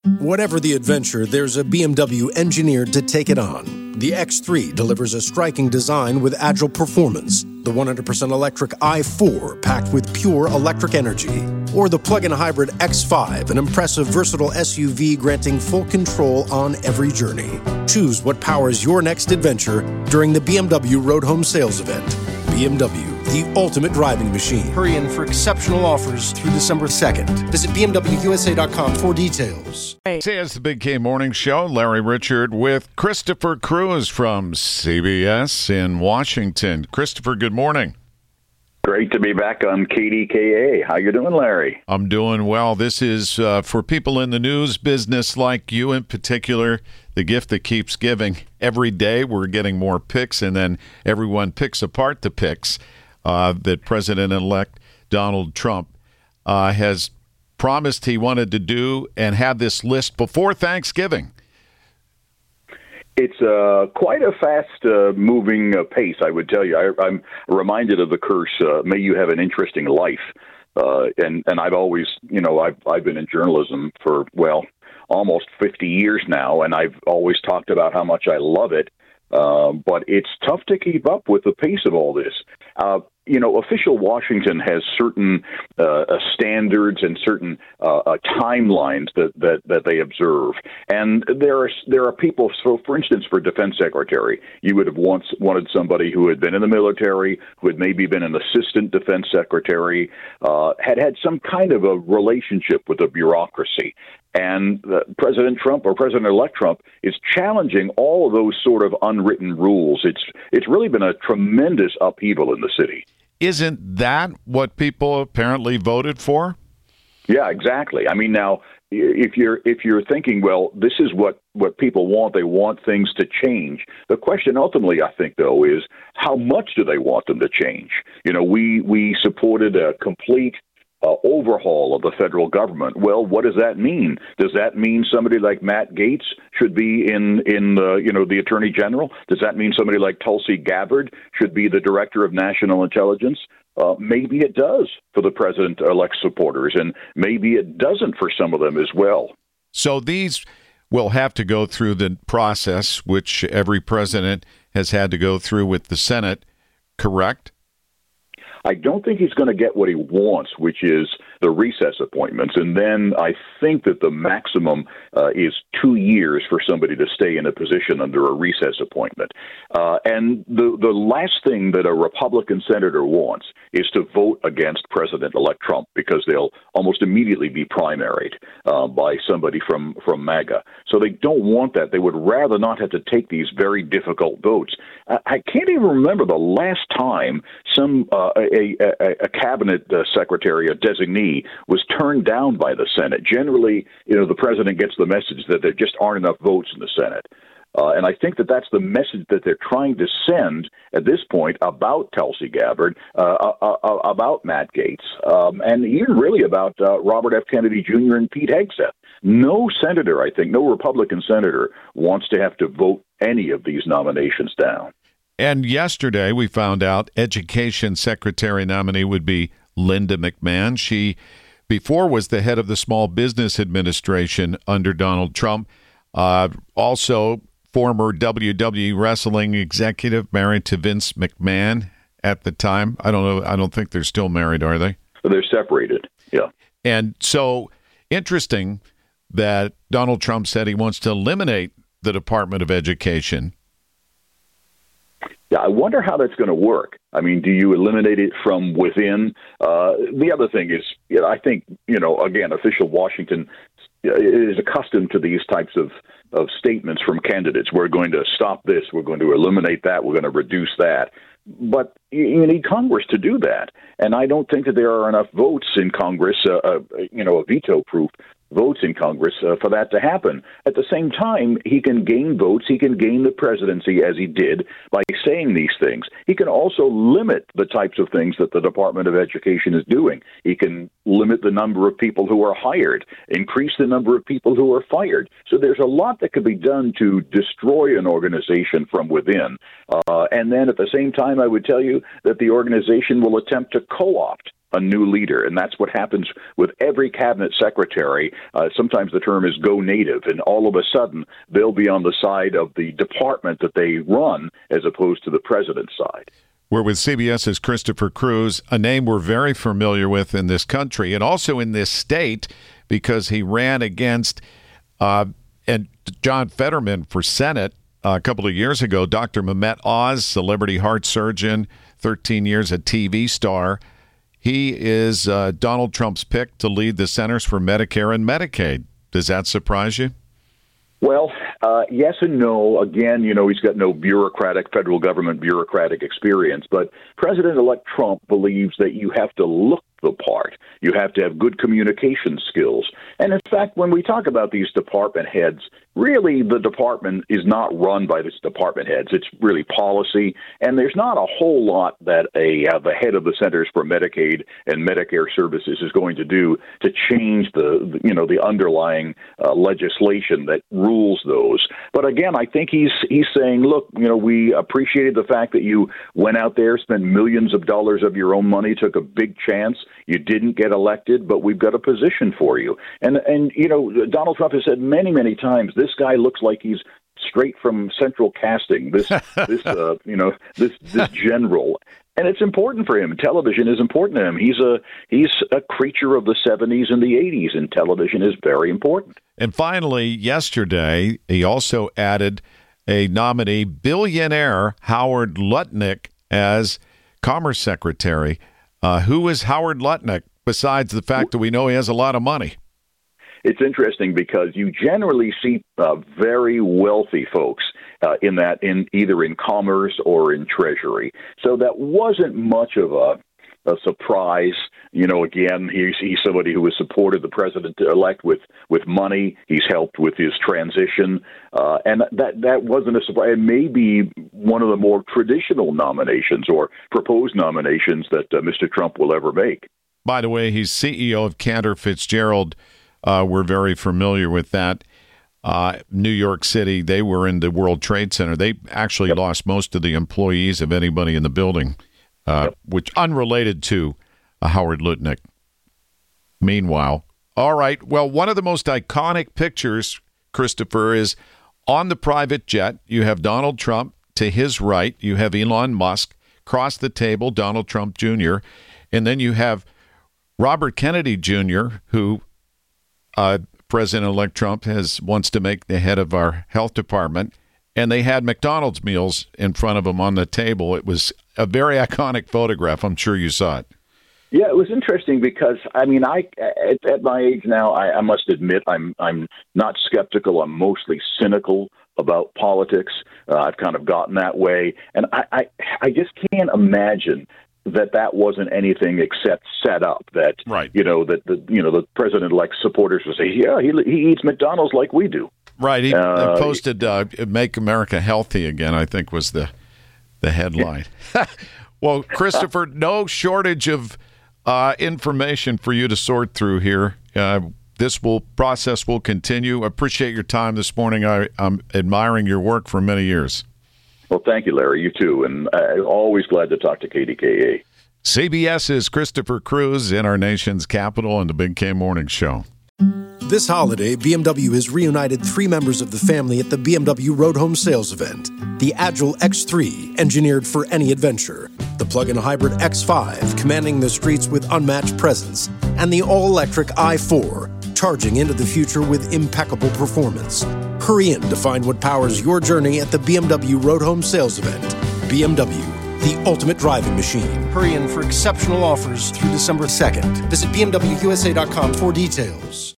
Whatever the adventure, there's a BMW engineered to take it on. The X3 delivers a striking design with agile performance. The 100% electric i4 packed with pure electric energy. Or the plug-in hybrid X5, an impressive versatile SUV granting full control on every journey. Choose what powers your next adventure during the BMW Road Home Sales Event. BMW, the ultimate driving machine. Hurry in for exceptional offers through December 2nd. Visit BMWUSA.com for details. It's the Big K Morning Show. Larry Richard with Christopher Cruz from CBS in Washington. Christopher, good morning. Great to be back on KDKA. How you doing, Larry? I'm doing well. This is for people in the news business like you in particular, the gift that keeps giving. Every day we're getting more picks, and then everyone picks apart the picks that President-elect Donald Trump has promised he wanted to do and had this list before Thanksgiving. It's quite a fast-moving pace, I would tell you. I'm reminded of the curse, may you have an interesting life. And I've always, I've been in journalism for, almost 50 years now, and I've always talked about how much I love it. But it's tough to keep up with the pace of all this. Official Washington has certain standards and certain timelines that they observe. And there are people, so for instance, for defense secretary, you would have once wanted somebody who had been in the military, who had maybe been an assistant defense secretary, had some kind of a relationship with the bureaucracy. And President Trump, or President-elect Trump, is challenging all of those sort of unwritten rules. It's really been a tremendous upheaval in the city. Isn't that what people apparently voted for? Yeah, exactly. I mean, now, if you're thinking, well, this is what people want, they want things to change. The question ultimately, I think, though, is how much do they want them to change? We supported a complete overhaul of the federal government. Well, what does that mean? Does that mean somebody like Matt Gaetz should be in the Attorney General? Does that mean somebody like Tulsi Gabbard should be the Director of National Intelligence? Maybe it does for the president-elect supporters, and maybe it doesn't for some of them as well. So these will have to go through the process, which every president has had to go through with the Senate, correct? I don't think he's going to get what he wants, which is the recess appointments. And then I think that the maximum is 2 years for somebody to stay in a position under a recess appointment. And the last thing that a Republican senator wants is to vote against President-elect Trump, because they'll almost immediately be primaried by somebody from MAGA. So they don't want that. They would rather not have to take these very difficult votes. I can't even remember the last time a cabinet secretary, a designee, was turned down by the Senate. Generally, the president gets the message that there just aren't enough votes in the Senate. And I think that that's the message that they're trying to send at this point about Tulsi Gabbard, about Matt Gaetz, and even really about Robert F. Kennedy Jr. and Pete Hegseth. No senator, I think, no Republican senator wants to have to vote any of these nominations down. And yesterday we found out Education Secretary nominee would be Linda McMahon. She before was the head of the Small Business Administration under Donald Trump. Also former WWE wrestling executive, married to Vince McMahon at the time. I don't know. I don't think they're still married, are they? They're separated, yeah. And so interesting that Donald Trump said he wants to eliminate the Department of Education. Yeah, I wonder how that's going to work. I mean, do you eliminate it from within? The other thing is, I think, again, official Washington is accustomed to these types of statements from candidates. We're going to stop this. We're going to eliminate that. We're going to reduce that. But you need Congress to do that. And I don't think that there are enough votes in Congress, a veto-proof votes in Congress for that to happen. At the same time, he can gain votes. He can gain the presidency, as he did, by saying these things. He can also limit the types of things that the Department of Education is doing. He can limit the number of people who are hired, increase the number of people who are fired. So there's a lot that could be done to destroy an organization from within. And then at the same time, I would tell you that the organization will attempt to co-opt a new leader. And that's what happens with every cabinet secretary. Sometimes the term is go native, and all of a sudden they'll be on the side of the department that they run as opposed to the president's side. We're with CBS's Christopher Cruz, a name we're very familiar with in this country and also in this state because he ran against and John Fetterman for Senate a couple of years ago. Dr. Mehmet Oz, celebrity heart surgeon, 13 years a TV star. He is Donald Trump's pick to lead the Centers for Medicare and Medicaid. Does that surprise you? Well, yes and no. Again, he's got no federal government bureaucratic experience, but President-elect Trump believes that you have to look the part. You have to have good communication skills. And in fact, when we talk about these department heads, really the department is not run by these department heads. It's really policy. And there's not a whole lot that the head of the Centers for Medicaid and Medicare Services is going to do to change the underlying legislation that rules those. But again, I think he's saying, look, we appreciated the fact that you went out there, spent millions of dollars of your own money, took a big chance. You didn't get elected, but we've got a position for you. And Donald Trump has said many, many times, this guy looks like he's straight from central casting, this general. And it's important for him. Television is important to him. He's a creature of the 70s and the 80s, and television is very important. And finally, yesterday, he also added a nominee, billionaire Howard Lutnick, as Commerce Secretary. Who is Howard Lutnick, besides the fact that we know he has a lot of money? It's interesting because you generally see very wealthy folks in either in commerce or in Treasury. So that wasn't much of a surprise. Again, he's somebody who has supported the president-elect with money. He's helped with his transition. And that wasn't a surprise. It may be one of the more traditional nominations or proposed nominations that Mr. Trump will ever make. By the way, he's CEO of Cantor Fitzgerald. We're very familiar with that. New York City, they were in the World Trade Center. They actually lost most of the employees of anybody in the building. Which unrelated to Howard Lutnick. Meanwhile, all right, well, one of the most iconic pictures, Christopher, is on the private jet. You have Donald Trump. To his right, you have Elon Musk. Across the table, Donald Trump Jr. And then you have Robert Kennedy Jr., who President-elect Trump wants to make the head of our health department. And they had McDonald's meals in front of them on the table. It was a very iconic photograph. I'm sure you saw it. Yeah, it was interesting because, at my age now, I must admit I'm not skeptical. I'm mostly cynical about politics. I've kind of gotten that way. And I just can't imagine that wasn't anything except set up. That, right. The president-elect supporters would say, yeah, he eats McDonald's like we do. Right. He posted Make America Healthy Again, I think was the headline. Well, Christopher, no shortage of information for you to sort through here. This process will continue. I appreciate your time this morning. I'm admiring your work for many years. Well, thank you, Larry. You too. And always glad to talk to KDKA. CBS's Christopher Cruz in our nation's capital and the Big K Morning Show. This holiday, BMW has reunited 3 members of the family at the BMW Road Home Sales Event. The Agile X3, engineered for any adventure. The plug-in hybrid X5, commanding the streets with unmatched presence. And the all-electric i4, charging into the future with impeccable performance. Hurry in to find what powers your journey at the BMW Road Home Sales Event. BMW, the ultimate driving machine. Hurry in for exceptional offers through December 2nd. Visit BMWUSA.com for details.